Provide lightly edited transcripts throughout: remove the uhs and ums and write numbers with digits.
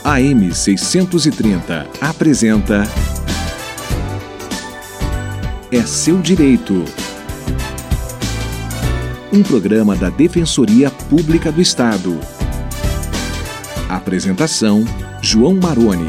AM 630 apresenta É Seu Direito. Um programa da Defensoria Pública do Estado. Apresentação: João Maroni.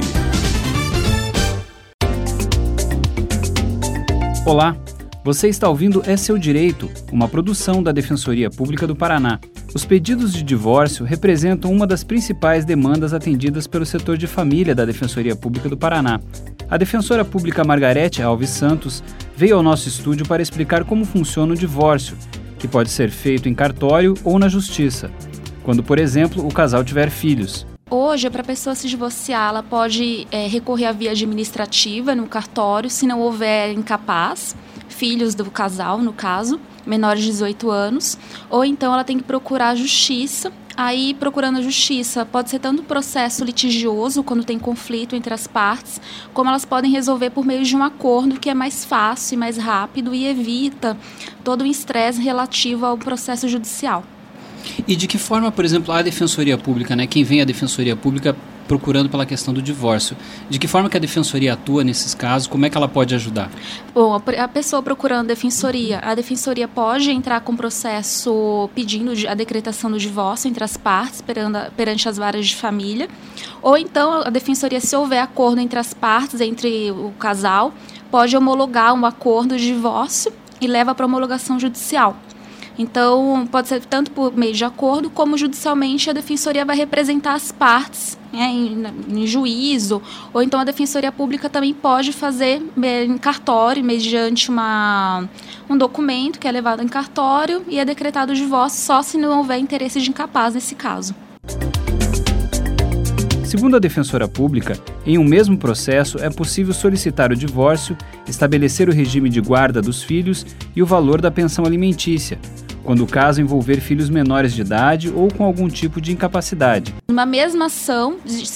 Olá, você está ouvindo É Seu Direito, uma produção da Defensoria Pública do Paraná. Os pedidos de divórcio representam uma das principais demandas atendidas pelo setor de família da Defensoria Pública do Paraná. A defensora pública Margarete Alves Santos veio ao nosso estúdio para explicar como funciona o divórcio, que pode ser feito em cartório ou na justiça, quando, por exemplo, o casal tiver filhos. Hoje, para a pessoa se divorciar, ela pode recorrer à via administrativa no cartório, se não houver incapaz, filhos do casal, no caso, menores de 18 anos, ou então ela tem que procurar a justiça. Aí, procurando a justiça, pode ser tanto um processo litigioso, quando tem conflito entre as partes, como elas podem resolver por meio de um acordo que é mais fácil e mais rápido e evita todo o estresse relativo ao processo judicial. E de que forma, por exemplo, a Defensoria Pública, quem vem à Defensoria Pública procurando pela questão do divórcio, de que forma que a Defensoria atua nesses casos, como é que ela pode ajudar? Bom, a pessoa procurando a Defensoria pode entrar com processo pedindo a decretação do divórcio entre as partes, perante as varas de família, ou então a Defensoria, se houver acordo entre as partes, entre o casal, pode homologar um acordo de divórcio e leva para homologação judicial. Então, pode ser tanto por meio de acordo, como judicialmente a Defensoria vai representar as partes em juízo, ou então a Defensoria Pública também pode fazer em cartório, mediante um documento que é levado em cartório e é decretado o divórcio só se não houver interesse de incapaz nesse caso. Segundo a defensora pública, em um mesmo processo é possível solicitar o divórcio, estabelecer o regime de guarda dos filhos e o valor da pensão alimentícia, quando o caso envolver filhos menores de idade ou com algum tipo de incapacidade. Numa mesma ação,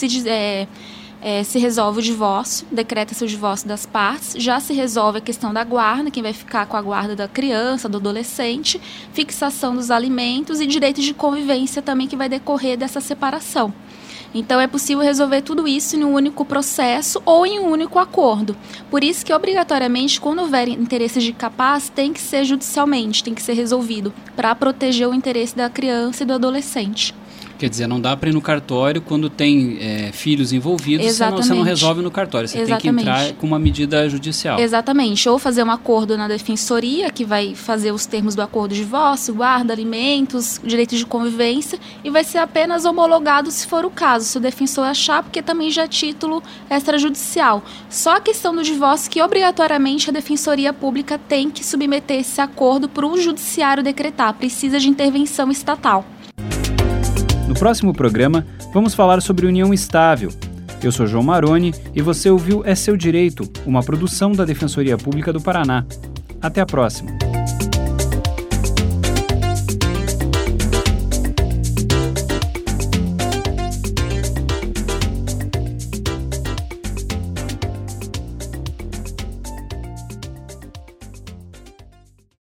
se resolve o divórcio, decreta-se o divórcio das partes, já se resolve a questão da guarda, quem vai ficar com a guarda da criança, do adolescente, fixação dos alimentos e direitos de convivência também que vai decorrer dessa separação. Então, é possível resolver tudo isso em um único processo ou em um único acordo. Por isso que, obrigatoriamente, quando houver interesse de incapaz, tem que ser judicialmente, tem que ser resolvido, para proteger o interesse da criança e do adolescente. Quer dizer, não dá para ir no cartório quando tem filhos envolvidos, você não resolve no cartório, você tem que entrar com uma medida judicial. Exatamente, ou fazer um acordo na defensoria, que vai fazer os termos do acordo de divórcio, guarda, alimentos, direitos de convivência, e vai ser apenas homologado se for o caso, se o defensor achar, porque também já é título extrajudicial. Só a questão do divórcio que, obrigatoriamente, a Defensoria Pública tem que submeter esse acordo para o judiciário decretar, precisa de intervenção estatal. No próximo programa, vamos falar sobre união estável. Eu sou João Maroni e você ouviu É Seu Direito, uma produção da Defensoria Pública do Paraná. Até a próxima.